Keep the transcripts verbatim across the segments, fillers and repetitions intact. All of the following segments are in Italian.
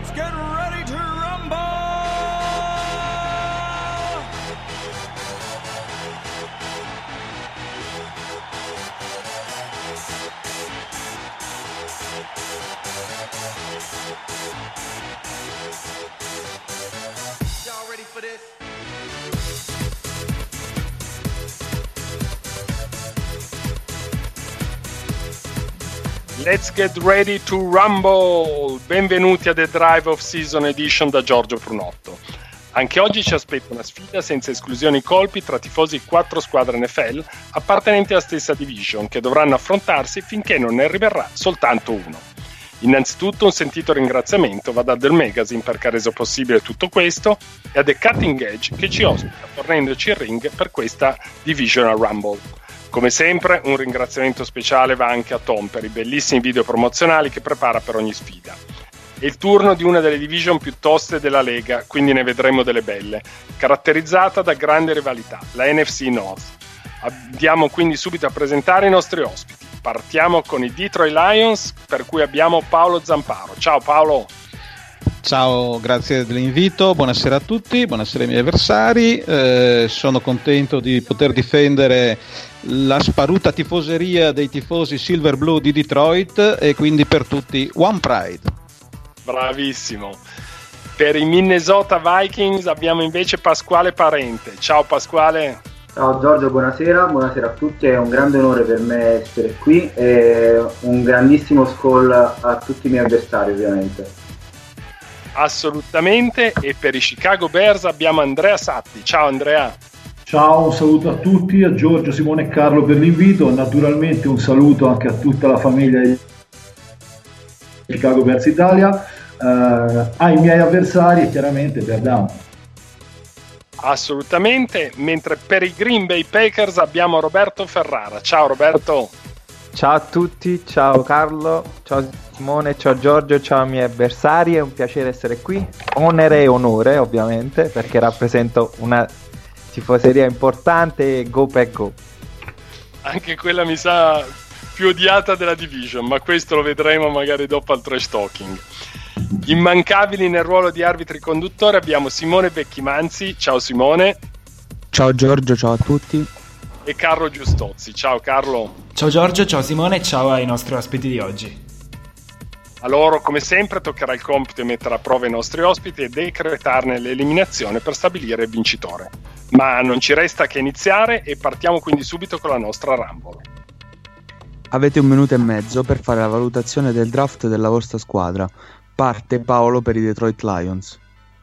get ready to rumble! Y'all ready for this? Let's get ready to rumble! Benvenuti a The Drive Off Season Edition da Giorgio Prunotto. Anche oggi ci aspetta una sfida senza esclusioni colpi tra tifosi di quattro squadre N F L appartenenti alla stessa division che dovranno affrontarsi finché non ne arriverà soltanto uno. Innanzitutto un sentito ringraziamento va da The Magazine perché ha reso possibile tutto questo e a The Cutting Edge che ci ospita fornendoci il ring per questa Divisional Rumble. Come sempre un ringraziamento speciale va anche a Tom per i bellissimi video promozionali che prepara per ogni sfida. È il turno di una delle division più toste della Lega, quindi ne vedremo delle belle, caratterizzata da grande rivalità, la N F C North. Andiamo quindi subito a presentare i nostri ospiti. Partiamo con i Detroit Lions, per cui abbiamo Paolo Zamparo. Ciao Paolo! Ciao, grazie dell'invito, buonasera a tutti, buonasera ai miei avversari. Eh, sono contento di poter difendere la sparuta tifoseria dei tifosi Silver Blue di Detroit e quindi per tutti One Pride. Bravissimo. Per i Minnesota Vikings abbiamo invece Pasquale Parente. Ciao Pasquale. Ciao Giorgio, buonasera, buonasera a tutti, è un grande onore per me essere qui e un grandissimo skol a tutti i miei avversari ovviamente. Assolutamente, e per i Chicago Bears abbiamo Andrea Satti. Ciao Andrea. Ciao, un saluto a tutti, a Giorgio, Simone e Carlo per l'invito, naturalmente un saluto anche a tutta la famiglia di Chicago Bears Italia, eh, ai miei avversari chiaramente perdiamo. Assolutamente, mentre per i Green Bay Packers abbiamo Roberto Ferrara. Ciao Roberto. Ciao a tutti, ciao Carlo, ciao Simone, ciao Giorgio, ciao ai miei avversari, è un piacere essere qui, onere e onore ovviamente perché rappresento una tifoseria importante e go pack go. Anche quella mi sa più odiata della division, ma questo lo vedremo magari dopo al trash talking. Immancabili nel ruolo di arbitri conduttori abbiamo Simone Becchimanzi. Ciao Simone. Ciao Giorgio, ciao a tutti. E Carlo Giustozzi. Ciao Carlo. Ciao Giorgio, ciao Simone, ciao ai nostri ospiti di oggi. A loro, come sempre, toccherà il compito di mettere a prova i nostri ospiti e decretarne l'eliminazione per stabilire il vincitore. Ma non ci resta che iniziare e partiamo quindi subito con la nostra Rumble. Avete un minuto e mezzo per fare la valutazione del draft della vostra squadra. Parte Paolo per i Detroit Lions.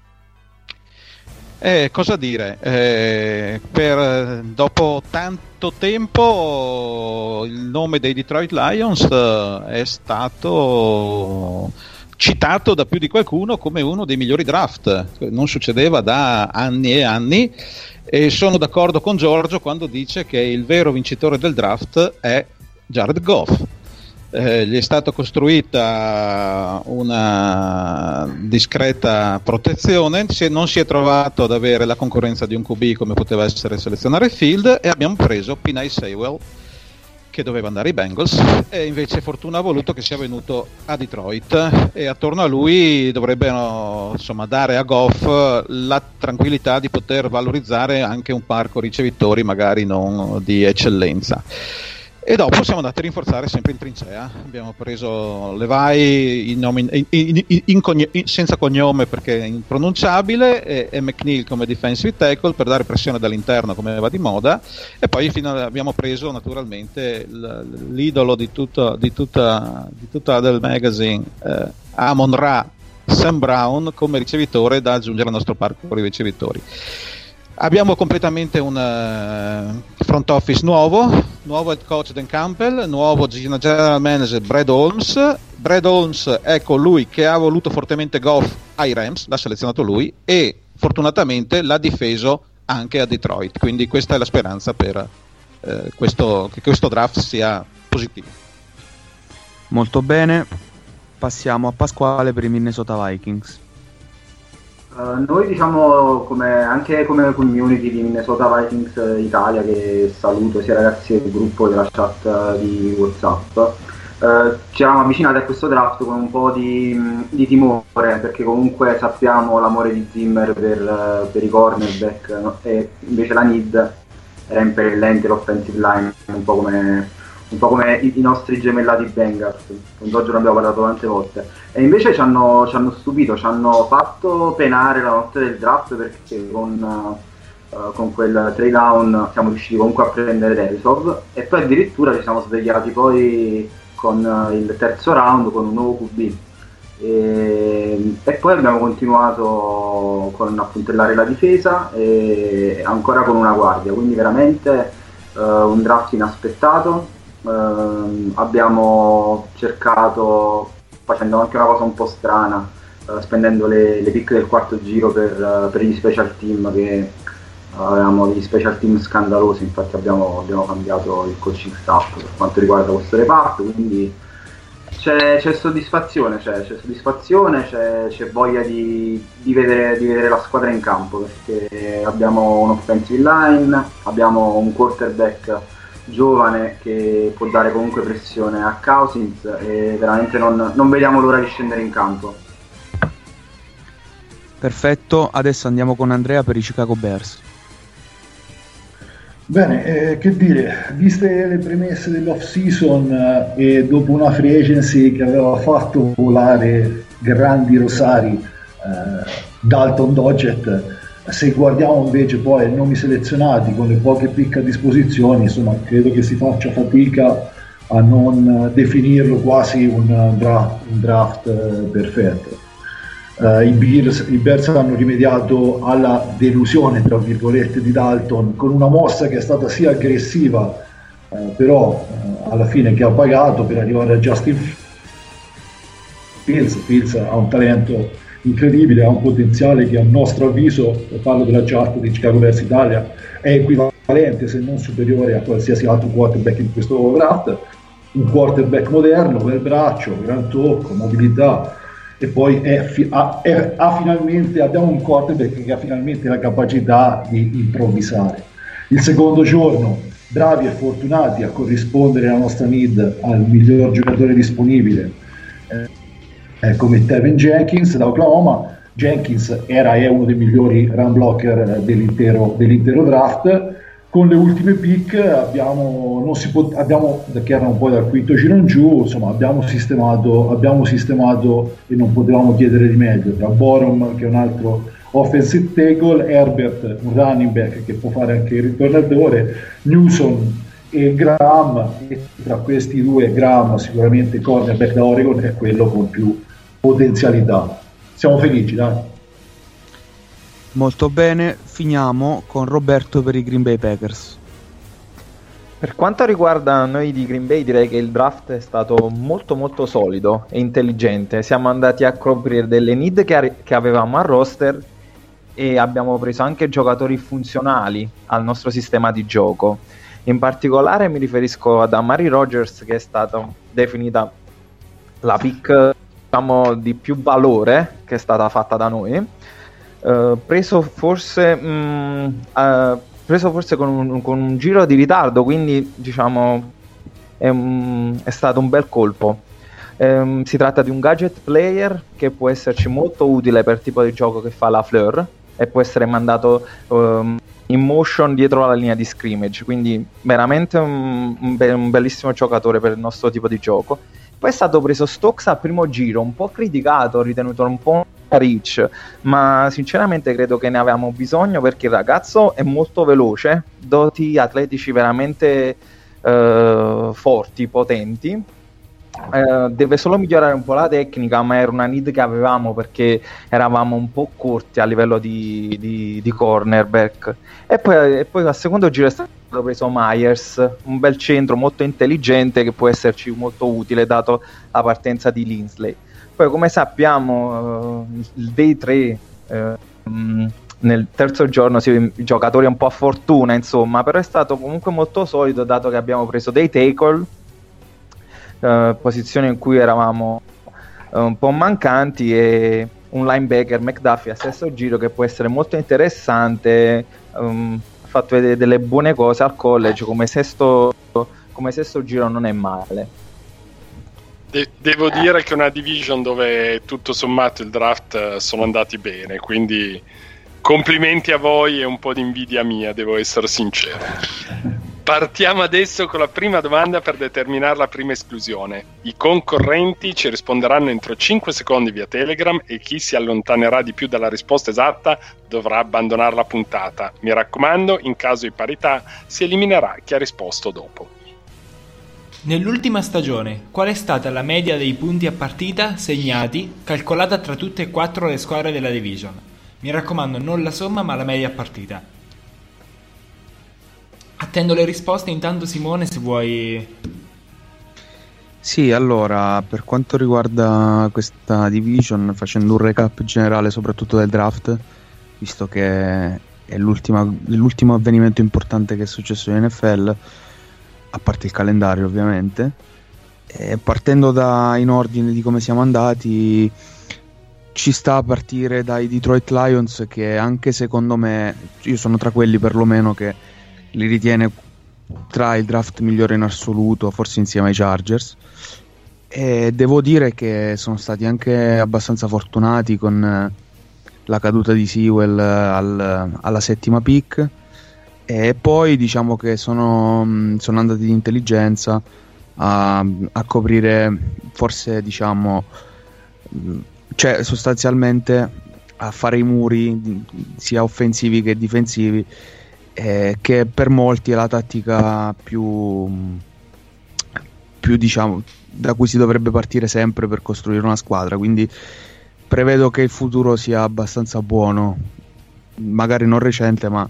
Eh, cosa dire? Eh, per, dopo tanto tempo il nome dei Detroit Lions eh, è stato citato da più di qualcuno come uno dei migliori draft. Non succedeva da anni e anni e sono d'accordo con Giorgio quando dice che il vero vincitore del draft è Jared Goff. Eh, gli è stata costruita una discreta protezione, si è, non si è trovato ad avere la concorrenza di un Q B come poteva essere selezionare Field e abbiamo preso Penei Sewell che doveva andare ai Bengals e invece fortuna ha voluto che sia venuto a Detroit e attorno a lui dovrebbero insomma dare a Goff la tranquillità di poter valorizzare anche un parco ricevitori magari non di eccellenza. E dopo siamo andati a rinforzare sempre in trincea, abbiamo preso Levi in nomi, in, in, in, in cogne, in, senza cognome perché è impronunciabile e, e McNeil come defensive tackle per dare pressione dall'interno come va di moda e poi fino a, abbiamo preso naturalmente l, l'idolo di tutta, di tutta, di tutta del magazine eh, Amon Ra, Sam Brown come ricevitore da aggiungere al nostro parco di ricevitori. Abbiamo completamente un uh, front office nuovo, nuovo head coach Dan Campbell, nuovo general manager Brad Holmes. Brad Holmes è colui che ha voluto fortemente Goff ai Rams, l'ha selezionato lui e fortunatamente l'ha difeso anche a Detroit, quindi questa è la speranza per uh, questo, che questo draft sia positivo. Molto bene, passiamo a Pasquale per i Minnesota Vikings. Uh, noi diciamo come, anche come community di Minnesota Vikings Italia, che saluto sia ragazzi del gruppo della chat di WhatsApp, uh, eh, ci eravamo avvicinati a questo draft con un po' di, di timore, perché comunque sappiamo l'amore di Zimmer per, per i cornerback, no? E invece la need era impellente, l'offensive line, un po' come, un po' come i, i nostri gemellati Bengals, con Giorgio ne abbiamo parlato tante volte, e invece ci hanno, ci hanno stupito, ci hanno fatto penare la notte del draft, perché con, uh, con quel trade down siamo riusciti comunque a prendere Derisov, e poi addirittura ci siamo svegliati poi con uh, il terzo round con un nuovo Q B. E, e poi abbiamo continuato con a puntellare la difesa e ancora con una guardia, quindi veramente uh, un draft inaspettato. Uh, abbiamo cercato, facendo anche una cosa un po' strana, uh, spendendo le, le pick del quarto giro per, uh, per gli special team, che uh, avevamo degli special team scandalosi, infatti abbiamo, abbiamo cambiato il coaching staff per quanto riguarda questo reparto, quindi C'è, c'è soddisfazione, c'è, c'è soddisfazione, c'è, c'è voglia di, di, vedere, di vedere la squadra in campo, perché abbiamo un offensive line, abbiamo un quarterback giovane che può dare comunque pressione a Cousins, e veramente non, non vediamo l'ora di scendere in campo. Perfetto, adesso andiamo con Andrea per i Chicago Bears. Bene, eh, che dire, viste le premesse dell'off season eh, e dopo una free agency che aveva fatto volare grandi rosari, eh, Dalton Doggett, se guardiamo invece poi i nomi selezionati con le poche pick a disposizione, insomma credo che si faccia fatica a non definirlo quasi un draft, un draft eh, perfetto. Uh, i, Bears, i Bears hanno rimediato alla delusione tra virgolette di Dalton con una mossa che è stata sì aggressiva, uh, però uh, alla fine che ha pagato per arrivare a Justin Fields. Fields ha un talento incredibile, ha un potenziale che a nostro avviso, parlo della chat di Chicago Bears Italia, è equivalente se non superiore a qualsiasi altro quarterback in questo draft. Un quarterback moderno, bel braccio, gran tocco, mobilità, e poi è, ha, è, ha finalmente, abbiamo un quarterback che ha finalmente la capacità di improvvisare. Il secondo giorno, bravi e fortunati a corrispondere alla nostra need al miglior giocatore disponibile, eh, eh, come Tevin Jenkins da Oklahoma. Jenkins era e è uno dei migliori run blocker dell'intero, dell'intero draft. Con le ultime pick abbiamo, non si può, abbiamo, che erano poi dal quinto giro in giù, insomma abbiamo sistemato, abbiamo sistemato e non potevamo chiedere di meglio, tra Borom, che è un altro offensive tackle, Herbert, un running back che può fare anche il ritornatore, Newsom e Graham, e tra questi due Graham sicuramente cornerback da Oregon è quello con più potenzialità. Siamo felici, dai. Molto bene, finiamo con Roberto per i Green Bay Packers. Per quanto riguarda noi di Green Bay, direi che il draft è stato molto molto solido e intelligente. Siamo andati a coprire delle need che, ar- che avevamo al roster, e abbiamo preso anche giocatori funzionali al nostro sistema di gioco. In particolare mi riferisco ad Amari Rogers, che è stata definita la pick, diciamo, di più valore che è stata fatta da noi. Uh, preso forse mh, uh, preso forse con un, con un giro di ritardo, quindi diciamo è, um, è stato un bel colpo. Um, si tratta di un gadget player che può esserci molto utile per il tipo di gioco che fa la Fleur, e può essere mandato um, in motion dietro la linea di scrimmage, quindi veramente un, un, be- un bellissimo giocatore per il nostro tipo di gioco. Poi è stato preso Stokes al primo giro, un po' criticato, ritenuto un po' reach, ma sinceramente credo che ne avevamo bisogno, perché il ragazzo è molto veloce, doti atletici veramente eh, forti, potenti, eh, deve solo migliorare un po' la tecnica, ma era una need che avevamo perché eravamo un po' corti a livello di, di, di cornerback. E poi, e poi al secondo giro è stato preso Myers, un bel centro molto intelligente che può esserci molto utile dato la partenza di Linsley. Poi, come sappiamo, uh, il day tre, uh, um, nel terzo giorno, sì, i giocatori un po' a fortuna, insomma, però è stato comunque molto solido, dato che abbiamo preso dei tackle, uh, posizione in cui eravamo uh, un po' mancanti, e un linebacker, McDuffie, a sesto giro, che può essere molto interessante. Um, ha fatto vedere delle buone cose al college, come sesto, come sesto giro non è male. De- devo dire che è una division dove tutto sommato il draft sono andati bene, quindi complimenti a voi e un po' di invidia mia, devo essere sincero. Partiamo adesso con la prima domanda per determinare la prima esclusione. I concorrenti ci risponderanno entro cinque secondi via Telegram e chi si allontanerà di più dalla risposta esatta dovrà abbandonare la puntata. Mi raccomando, in caso di parità si eliminerà chi ha risposto dopo. Nell'ultima stagione, qual è stata la media dei punti a partita segnati calcolata tra tutte e quattro le squadre della division? Mi raccomando, non la somma ma la media a partita. Attendo le risposte, intanto Simone se vuoi... Sì, allora, per quanto riguarda questa division, facendo un recap generale soprattutto del draft, visto che è l'ultima, l'ultimo avvenimento importante che è successo in N F L, a parte il calendario ovviamente, e partendo da in ordine di come siamo andati, ci sta a partire dai Detroit Lions, che anche secondo me, io sono tra quelli perlomeno che li ritiene tra il draft migliore in assoluto, forse insieme ai Chargers, e devo dire che sono stati anche abbastanza fortunati con la caduta di Sewell al, alla settima pick, e poi diciamo che sono, sono andati di intelligenza a, a coprire forse diciamo cioè sostanzialmente a fare i muri sia offensivi che difensivi, Eh, che per molti è la tattica più, più diciamo da cui si dovrebbe partire sempre per costruire una squadra, quindi prevedo che il futuro sia abbastanza buono, magari non recente ma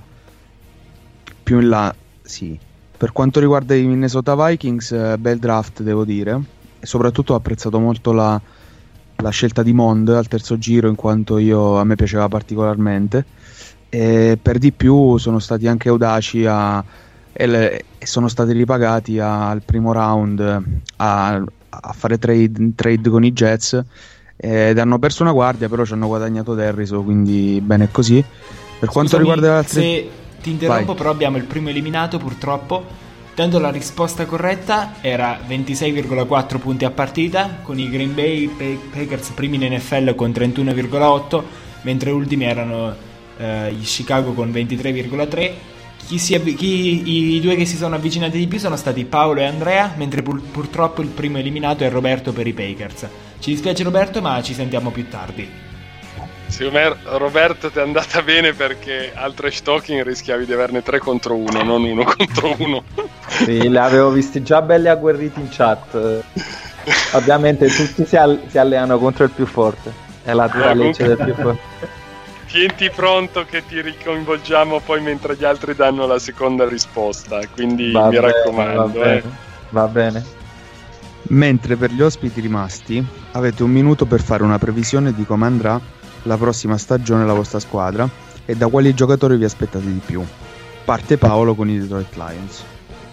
più in là sì. Per quanto riguarda i Minnesota Vikings, eh, bel draft devo dire, e soprattutto ho apprezzato molto la, la scelta di Mond al terzo giro, in quanto io, a me piaceva particolarmente. E per di più sono stati anche audaci a, e, le, e sono stati ripagati a, al primo round a, a fare trade, trade con i Jets, ed hanno perso una guardia, però ci hanno guadagnato Derriso, quindi bene così. Per quanto Scusami, riguarda le altre... se ti interrompo, Vai. Però abbiamo il primo eliminato purtroppo, tanto la risposta corretta era ventisei virgola quattro punti a partita, con i Green Bay Packers primi in N F L con trentuno virgola otto, mentre ultimi erano Uh, gli Chicago con ventitré virgola tre. Chi si avvi- chi, i due che si sono avvicinati di più sono stati Paolo e Andrea, mentre pur- purtroppo il primo eliminato è Roberto per i Packers. Ci dispiace Roberto, ma ci sentiamo più tardi. Secondo me Roberto ti è andata bene, perché al trash talking rischiavi di averne tre contro uno, non uno contro uno. Sì, li avevo visti già belli agguerriti in chat. Ovviamente tutti si, all- si alleano contro il più forte, è la dura legge del più forte. Tienti pronto che ti ricoinvolgiamo poi mentre gli altri danno la seconda risposta, quindi Va mi bene, raccomando. Va bene, eh. va bene. Mentre per gli ospiti rimasti avete un minuto per fare una previsione di come andrà la prossima stagione la vostra squadra e da quali giocatori vi aspettate di più. Parte Paolo con i Detroit Lions.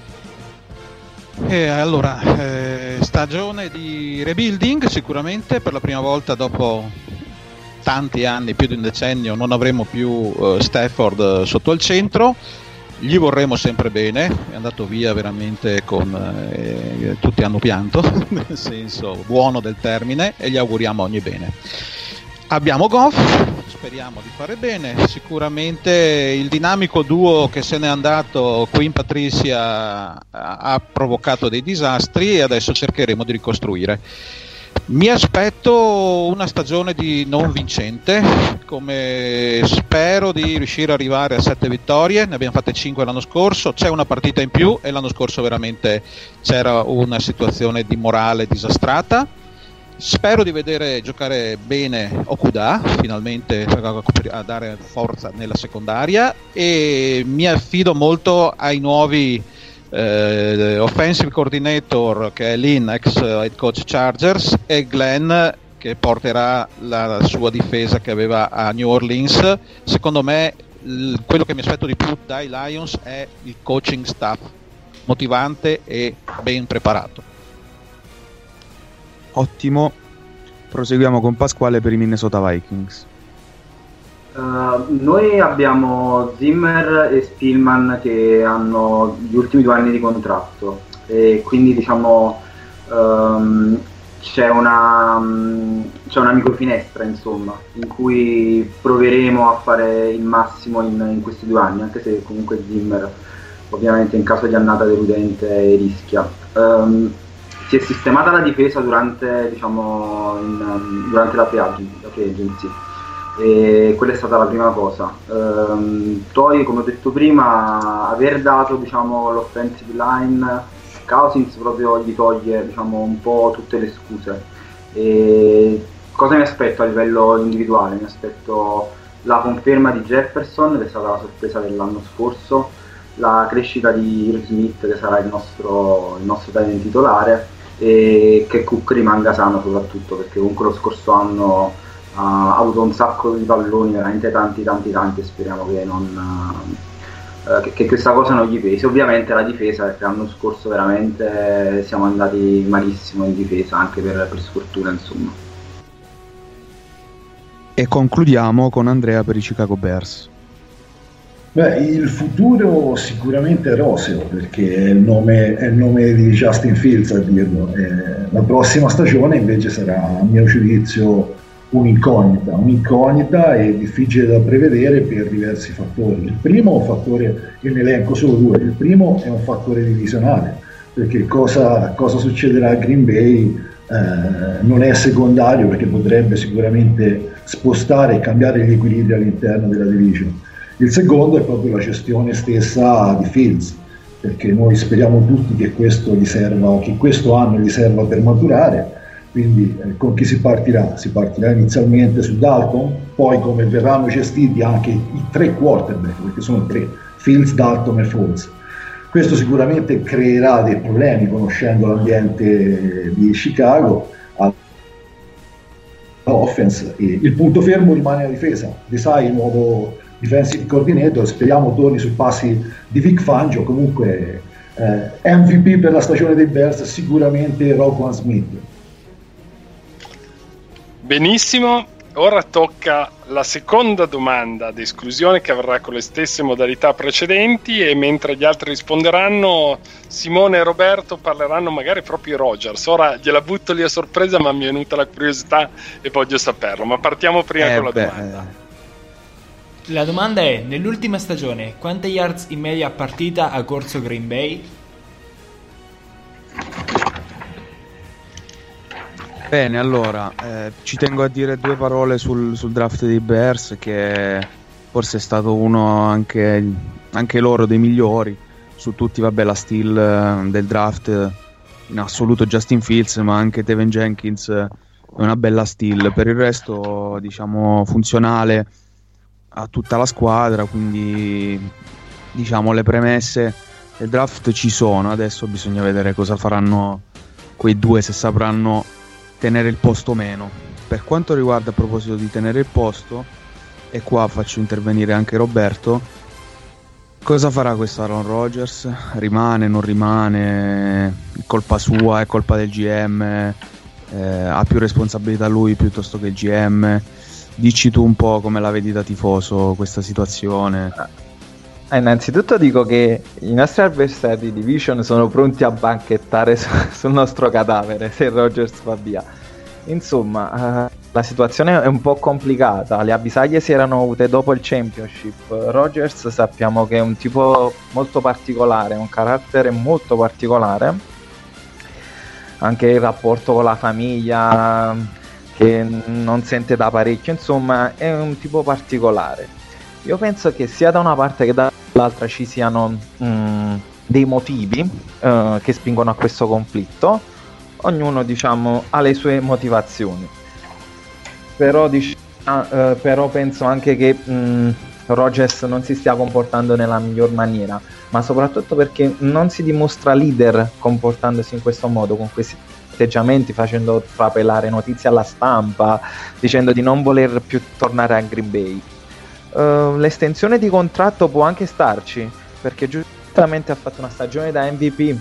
E allora, eh, stagione di rebuilding sicuramente, per la prima volta dopo tanti anni, più di un decennio, non avremo più uh, Stafford uh, sotto al centro. Gli vorremmo sempre bene, è andato via veramente con eh, tutti hanno pianto nel senso buono del termine, e gli auguriamo ogni bene. Abbiamo Goff, speriamo di fare bene. Sicuramente il dinamico duo che se n'è andato, Quinn Patricia, ha, ha provocato dei disastri e adesso cercheremo di ricostruire. Mi aspetto una stagione di non vincente, come spero di riuscire ad arrivare a sette vittorie, ne abbiamo fatte cinque l'anno scorso, c'è una partita in più e l'anno scorso veramente c'era una situazione di morale disastrata. Spero di vedere giocare bene Okudah, finalmente a dare forza nella secondaria, e mi affido molto ai nuovi eh, offensive coordinator, che è Lynn, ex head coach Chargers, e Glenn, che porterà la sua difesa che aveva a New Orleans. Secondo me l- quello che mi aspetto di più dai Lions è il coaching staff motivante e ben preparato. Ottimo, proseguiamo con Pasquale per i Minnesota Vikings. Uh, noi abbiamo Zimmer e Spielman che hanno gli ultimi due anni di contratto, e quindi diciamo um, c'è una, mh, c'è una microfinestra, insomma, in cui proveremo a fare il massimo in, in questi due anni, anche se comunque Zimmer ovviamente in caso di annata deludente rischia. Um, si è sistemata la difesa durante, diciamo, in, durante la free agency, e quella è stata la prima cosa. Um, poi, come ho detto prima, aver dato, diciamo, l'offensive line, Cousins proprio gli toglie, diciamo, un po' tutte le scuse. E cosa mi aspetto a livello individuale? Mi aspetto la conferma di Jefferson, che è stata la sorpresa dell'anno scorso, la crescita di Irv Smith, che sarà il nostro, il nostro talento titolare, e che Cook rimanga sano soprattutto, perché comunque lo scorso anno ha avuto un sacco di palloni, veramente tanti tanti tanti, e speriamo che non uh, che, che questa cosa non gli pesi. Ovviamente la difesa, perché l'anno scorso veramente siamo andati malissimo in difesa, anche per, per sfortuna, insomma. E concludiamo con Andrea per i Chicago Bears. Beh, il futuro sicuramente è roseo, perché è il nome, è il nome di Justin Fields a dirlo. Eh, la prossima stagione invece sarà, a mio giudizio, un'incognita, un'incognita e difficile da prevedere per diversi fattori. Il primo è un fattore, io ne elenco solo due, il primo è un fattore divisionale, perché cosa, cosa succederà a Green Bay eh, non è secondario, perché potrebbe sicuramente spostare e cambiare gli equilibri all'interno della division. Il secondo è proprio la gestione stessa di Fields, perché noi speriamo tutti che questo gli serva, che questo anno gli serva per maturare. Quindi eh, con chi si partirà? Si partirà inizialmente su Dalton, poi come verranno gestiti anche i tre quarterback, perché sono tre, Fields, Dalton e Foles. Questo sicuramente creerà dei problemi, conoscendo l'ambiente di Chicago. Offense, e il punto fermo rimane la difesa. Desai, il nuovo defensive coordinator, speriamo torni sui passi di Vic Fangio. Comunque eh, M V P per la stagione dei Bears sicuramente Roquan Smith. Benissimo, ora tocca la seconda domanda di esclusione, che avverrà con le stesse modalità precedenti, e mentre gli altri risponderanno, Simone e Roberto parleranno magari proprio di Rodgers. Ora gliela butto lì a sorpresa, ma mi è venuta la curiosità e voglio saperlo. Ma partiamo prima eh con la beh, domanda. La domanda è: nell'ultima stagione quante yards in media a partita ha corso Green Bay? Bene, allora eh, ci tengo a dire due parole sul, sul draft dei Bears, che forse è stato uno anche, anche loro dei migliori su tutti. Vabbè, la steal eh, del draft in assoluto Justin Fields, ma anche Tevin Jenkins è una bella steal. Per il resto, diciamo, funzionale a tutta la squadra, quindi diciamo le premesse del draft ci sono. Adesso bisogna vedere cosa faranno quei due, se sapranno tenere il posto o meno. Per quanto riguarda, a proposito di tenere il posto, e qua faccio intervenire anche Roberto, cosa farà questo Aaron Rodgers? Rimane, non rimane? È colpa sua, è colpa del G M? Eh, ha più responsabilità lui piuttosto che il G M? Dici tu un po' come la vedi da tifoso questa situazione. Ah, innanzitutto dico che i nostri avversari di division sono pronti a banchettare su, sul nostro cadavere se Rodgers va via. Insomma, uh, la situazione è un po' complicata. Le avvisaglie si erano avute dopo il championship. Rodgers sappiamo che è un tipo molto particolare, un carattere molto particolare, anche il rapporto con la famiglia che non sente da parecchio. Insomma, è un tipo particolare. Io penso che sia da una parte che dall'altra ci siano mh, dei motivi uh, che spingono a questo conflitto. Ognuno, diciamo, ha le sue motivazioni. Però, dic- uh, però penso anche che mh, Rodgers non si stia comportando nella miglior maniera, ma soprattutto perché non si dimostra leader comportandosi in questo modo, con questi atteggiamenti, facendo trapelare notizie alla stampa, dicendo di non voler più tornare a Green Bay. Uh, l'estensione di contratto può anche starci, perché giustamente ha fatto una stagione da M V P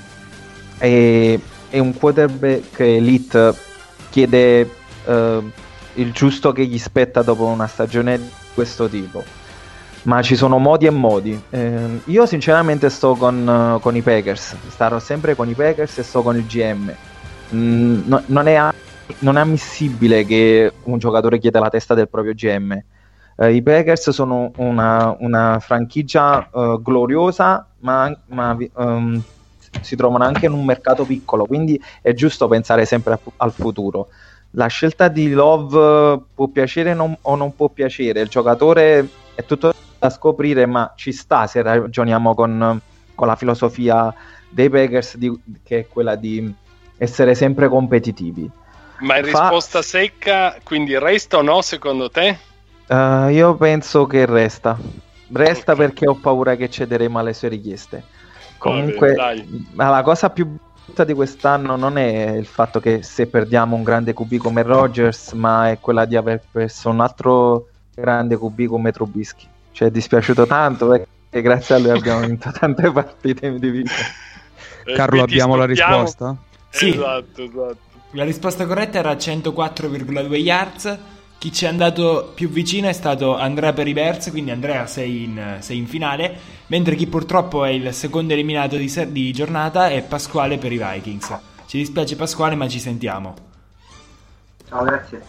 e, e un quarterback elite chiede uh, il giusto che gli spetta dopo una stagione di questo tipo. Ma ci sono modi e modi. Uh, io sinceramente sto con, uh, con i Packers, starò sempre con i Packers e sto con il G M. Mm, no, non è non è ammissibile che un giocatore chieda la testa del proprio G M. Uh, I Packers sono una, una franchigia uh, gloriosa, ma, ma um, si trovano anche in un mercato piccolo, quindi è giusto pensare sempre a, al futuro. La scelta di Love può piacere non, o non può piacere, il giocatore è tutto da scoprire, ma ci sta se ragioniamo con, con la filosofia dei Packers, di, che è quella di essere sempre competitivi. Ma in Fa... risposta secca, quindi resta o no secondo te? Uh, io penso che resta. Resta okay. Perché ho paura che cederemo alle sue richieste. Comunque, dai. Ma la cosa più brutta di quest'anno non è il fatto che se perdiamo un grande Q B come Rodgers, ma è quella di aver perso un altro grande Q B come Trubisky. Ci è dispiaciuto tanto perché grazie a lui abbiamo vinto tante partite in divisa. Eh, Carlo, abbiamo la risposta? Sì. Esatto, esatto. La risposta corretta era centoquattro virgola due yards. Chi ci è andato più vicino è stato Andrea per i Bears, quindi Andrea sei in, sei in finale, mentre chi purtroppo è il secondo eliminato di, ser- di giornata è Pasquale per i Vikings. Ci dispiace Pasquale, ma ci sentiamo. Ciao, grazie.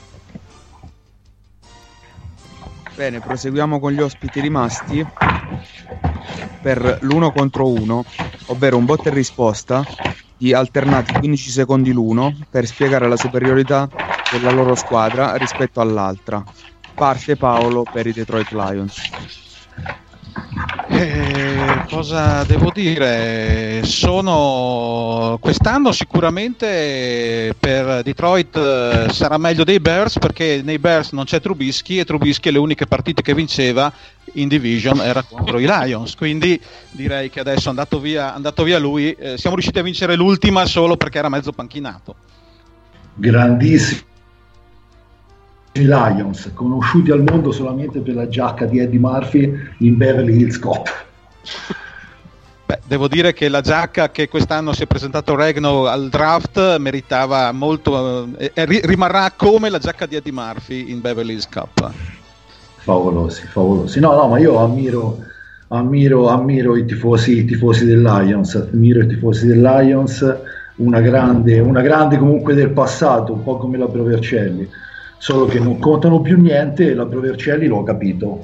Bene, proseguiamo con gli ospiti rimasti per l'uno contro uno, ovvero un botta e risposta di alternati quindici secondi l'uno per spiegare la superiorità della loro squadra rispetto all'altra. Parte Paolo per i Detroit Lions. Eh, cosa devo dire? Sono quest'anno sicuramente per Detroit eh, sarà meglio dei Bears, perché nei Bears non c'è Trubisky e Trubisky le uniche partite che vinceva in division era contro i Lions, quindi direi che adesso è andato via, andato via lui, eh, siamo riusciti a vincere l'ultima solo perché era mezzo panchinato. Grandissimo i Lions, conosciuti al mondo solamente per la giacca di Eddie Murphy in Beverly Hills Cop. Beh, devo dire che la giacca che quest'anno si è presentato Regno al draft meritava molto, eh, eh, rimarrà come la giacca di Eddie Murphy in Beverly Hills Cop. Favolosi, favolosi. No, no, ma io ammiro, ammiro, ammiro i tifosi, i tifosi del Lions, ammiro i tifosi del Lions, una grande, una grande comunque del passato, un po' come la Provercelli, solo che non contano più niente e la Provercelli l'ho capito.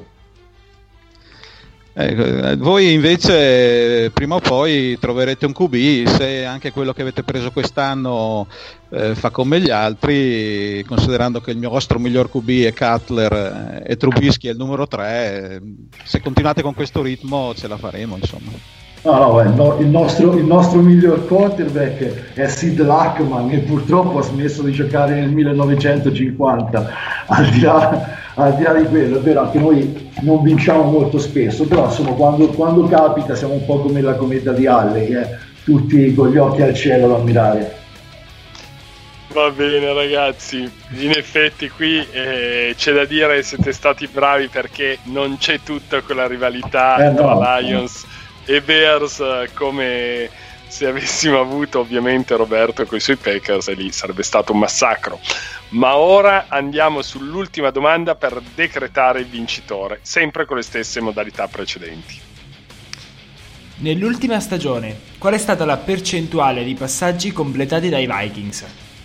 Eh, voi invece prima o poi troverete un Q B, se anche quello che avete preso quest'anno eh, fa come gli altri, considerando che il mio vostro miglior Q B è Cutler eh, e Trubisky è il numero tre, eh, se continuate con questo ritmo ce la faremo, insomma. No, no, beh, no, il, nostro, il nostro miglior quarterback è Sid Luckman, che purtroppo ha smesso di giocare nel millenovecentocinquanta. Al di là, al di là di quello, è vero, anche noi non vinciamo molto spesso, però insomma quando, quando capita siamo un po' come la cometa di Halley, eh? Tutti con gli occhi al cielo ad ammirare. Va bene ragazzi, in effetti qui eh, c'è da dire siete stati bravi, perché non c'è tutta quella rivalità eh, no, tra Lions no. e Bears, come se avessimo avuto ovviamente Roberto con i suoi Packers, e lì sarebbe stato un massacro. Ma ora andiamo sull'ultima domanda per decretare il vincitore, sempre con le stesse modalità precedenti. Nell'ultima stagione, qual è stata la percentuale di passaggi completati dai Vikings?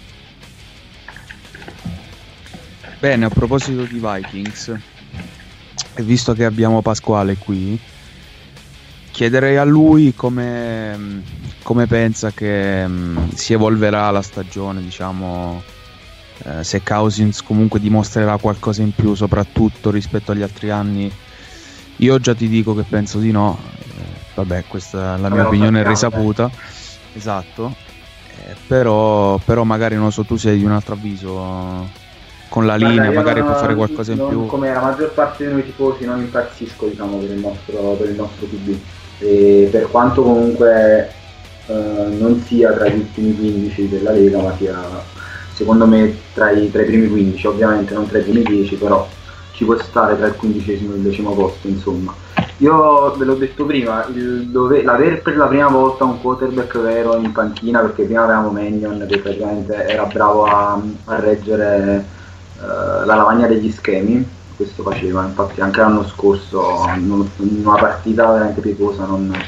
Bene, a proposito di Vikings, e visto che abbiamo Pasquale qui, chiederei a lui come, come pensa che um, si evolverà la stagione, diciamo, eh, se Cousins comunque dimostrerà qualcosa in più, soprattutto rispetto agli altri anni. Io già ti dico che penso di no, eh, vabbè, questa la mia opinione è risaputa, esatto, eh, però, però magari non so, tu sei di un altro avviso con la linea. Guarda, magari può fare qualcosa in non, più. Come la maggior parte dei noi tifosi non impazzisco, diciamo, per il nostro, per il nostro Q B, e per quanto comunque eh, non sia tra gli ultimi quindici della Lega, ma sia secondo me tra i, tra i primi quindici, ovviamente non tra i primi dieci, però ci può stare tra il quindicesimo e il decimo posto, insomma. Io ve l'ho detto prima, il dove, l'aver per la prima volta un quarterback vero in panchina, perché prima avevamo Mannion che praticamente era bravo a, a reggere Uh, la lavagna degli schemi, questo faceva, infatti anche l'anno scorso in una partita veramente pietosa non,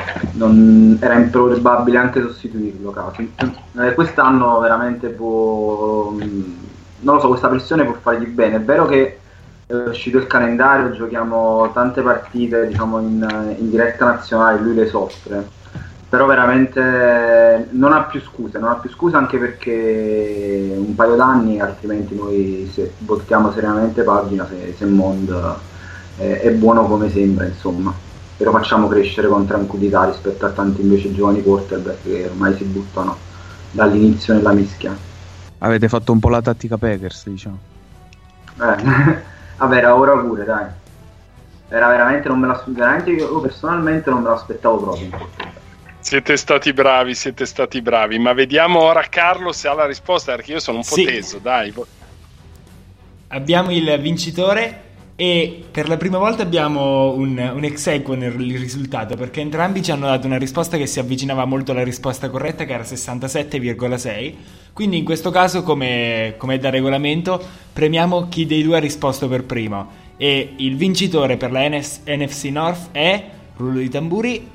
non, era improbabile anche sostituirlo. Eh, quest'anno veramente può, non lo so, questa pressione può fargli bene. È vero che è uscito il calendario, giochiamo tante partite, diciamo, in, in diretta nazionale, lui le soffre, però veramente non ha più scuse, non ha più scuse anche perché un paio d'anni altrimenti noi se voltiamo seriamente pagina se, se Mond è, è buono come sembra, insomma, e lo facciamo crescere con tranquillità rispetto a tanti invece giovani quarterback che ormai si buttano dall'inizio nella mischia. Avete fatto un po' la tattica Packers, diciamo. Eh, vabbè, era ora pure, dai. Era veramente, non me la, veramente io personalmente non me l'aspettavo proprio. Siete stati bravi, siete stati bravi, ma vediamo ora Carlo se ha la risposta, perché io sono un po' sì. teso, dai. Abbiamo il vincitore e per la prima volta abbiamo un, un ex aequo nel risultato, perché entrambi ci hanno dato una risposta che si avvicinava molto alla risposta corretta, che era sessantasette virgola sei. Quindi in questo caso, come, come da regolamento, premiamo chi dei due ha risposto per primo, e il vincitore per la N F C North è, rullo di tamburi,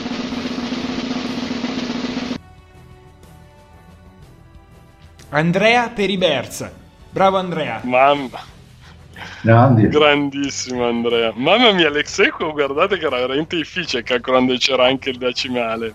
Andrea per i Bears. Bravo Andrea. Mamma, Grandi. grandissimo Andrea. Mamma mia, l'ex equo, guardate che era veramente difficile calcolando c'era anche il decimale.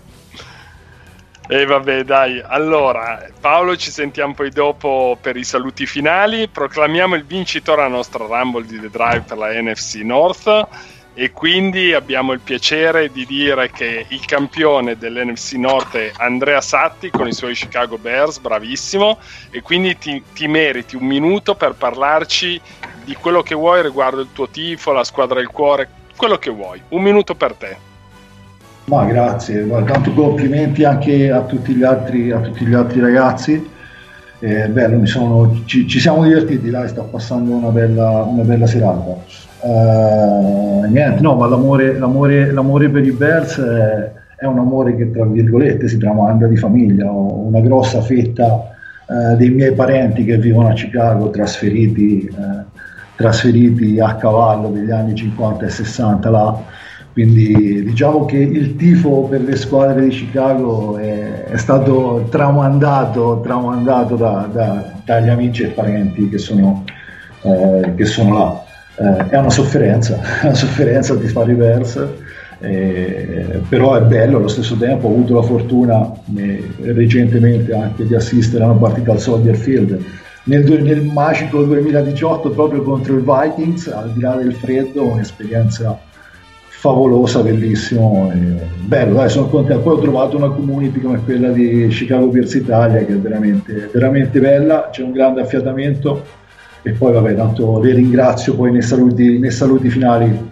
E vabbè, dai, allora Paolo, ci sentiamo poi dopo per i saluti finali. Proclamiamo il vincitore alla nostra Rumble di The Drive per la N F C North, e quindi abbiamo il piacere di dire che il campione dell'N F C North è Andrea Satti con i suoi Chicago Bears, bravissimo, e quindi ti, ti meriti un minuto per parlarci di quello che vuoi riguardo il tuo tifo, la squadra del cuore, quello che vuoi. Un minuto per te. Ma grazie, tanto complimenti anche a tutti gli altri, a tutti gli altri ragazzi. Eh, bello, mi sono, ci, ci siamo divertiti, dai, sta passando una bella, una bella serata. Uh, niente, no, ma l'amore, l'amore, l'amore per i Bears è, è un amore che tra virgolette si tramanda di famiglia. Ho una grossa fetta uh, dei miei parenti che vivono a Chicago, trasferiti, uh, trasferiti a cavallo degli anni cinquanta e sessanta là, quindi diciamo che il tifo per le squadre di Chicago è, è stato tramandato, tramandato da, da, dagli amici e parenti che sono, uh, che sono là. Eh, è una sofferenza, è una sofferenza di fare i Bears, eh, però è bello allo stesso tempo. Ho avuto la fortuna eh, recentemente anche di assistere a una partita al Soldier Field nel, nel magico duemiladiciotto proprio contro i Vikings, al di là del freddo, un'esperienza favolosa, bellissimo, eh, bello, dai, sono contento. Poi ho trovato una community come quella di Chicago Bears Italia che è veramente, veramente bella, c'è un grande affiatamento. E poi vabbè, tanto le ringrazio poi nei saluti, nei saluti finali.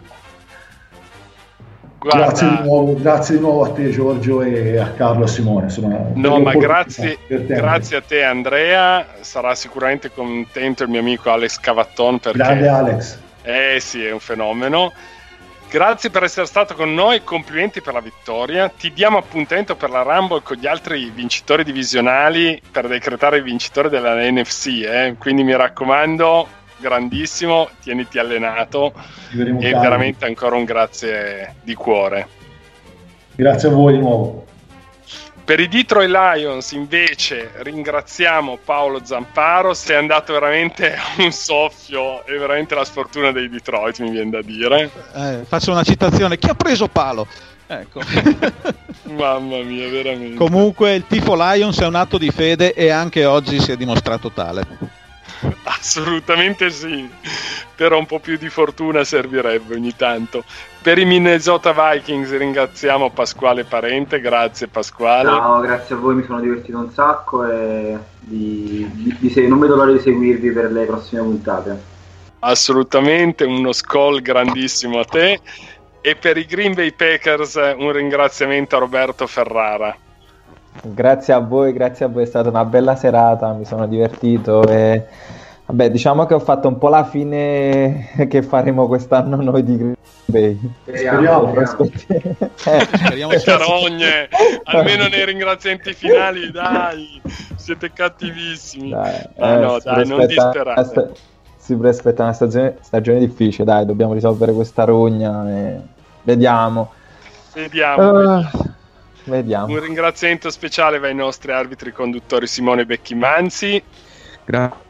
Guarda, grazie di nuovo, grazie di nuovo a te Giorgio e a Carlo e a Simone. Sono no, ma grazie, grazie a te Andrea, sarà sicuramente contento il mio amico Alex Cavatton, perché grande Alex. Eh sì, è un fenomeno. Grazie per essere stato con noi, complimenti per la vittoria. Ti diamo appuntamento per la Rumble con gli altri vincitori divisionali per decretare il vincitore della N F C, eh? Quindi mi raccomando, grandissimo, tieniti allenato e tardi. Veramente ancora un grazie di cuore. Grazie a voi di nuovo. Per i Detroit Lions invece ringraziamo Paolo Zamparo, sei andato veramente a un soffio, è veramente la sfortuna dei Detroit, mi viene da dire. Eh, faccio una citazione, chi ha preso Palo? Ecco. Mamma mia, veramente. Comunque il tifo Lions è un atto di fede e anche oggi si è dimostrato tale. Assolutamente sì, però un po' più di fortuna servirebbe ogni tanto. Per i Minnesota Vikings ringraziamo Pasquale Parente, grazie Pasquale. Ciao, grazie a voi, mi sono divertito un sacco e di, di, di se- non vedo l'ora di seguirvi per le prossime puntate. Assolutamente, uno scroll grandissimo a te. E per i Green Bay Packers un ringraziamento a Roberto Ferrara. Grazie a voi, grazie a voi, è stata una bella serata, mi sono divertito e vabbè, diciamo che ho fatto un po' la fine che faremo quest'anno noi di Green Bay. Speriamo, speriamo. Eh, Speriamo Le carogne, almeno nei ringraziamenti finali, dai, siete cattivissimi. Dai, ah, eh, no, si dai, non prospetta disperate. una sta- si prospetta una stagione, stagione difficile, dai, dobbiamo risolvere questa rogna e vediamo. Vediamo. Uh, vediamo. Un ringraziamento speciale va ai nostri arbitri conduttori Simone Becchimanzi. Grazie.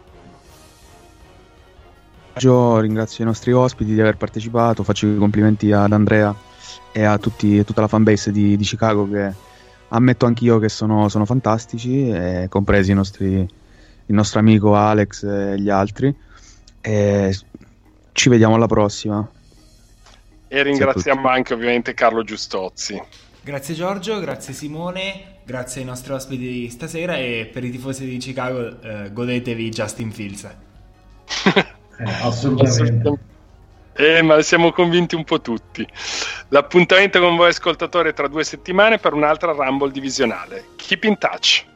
Ringrazio i nostri ospiti di aver partecipato, faccio i complimenti ad Andrea e a tutti, a tutta la fanbase di, di Chicago, che ammetto anch'io che sono, sono fantastici, eh, compresi i nostri, il nostro amico Alex e gli altri. E ci vediamo alla prossima. E ringraziamo anche ovviamente Carlo Giustozzi. Grazie Giorgio, grazie Simone, grazie ai nostri ospiti di stasera, e per i tifosi di Chicago eh, godetevi Justin Fields. Eh, assolutamente. Eh, ma siamo convinti un po' tutti. L'appuntamento con voi ascoltatori è tra due settimane per un'altra Rumble divisionale. Keep in touch.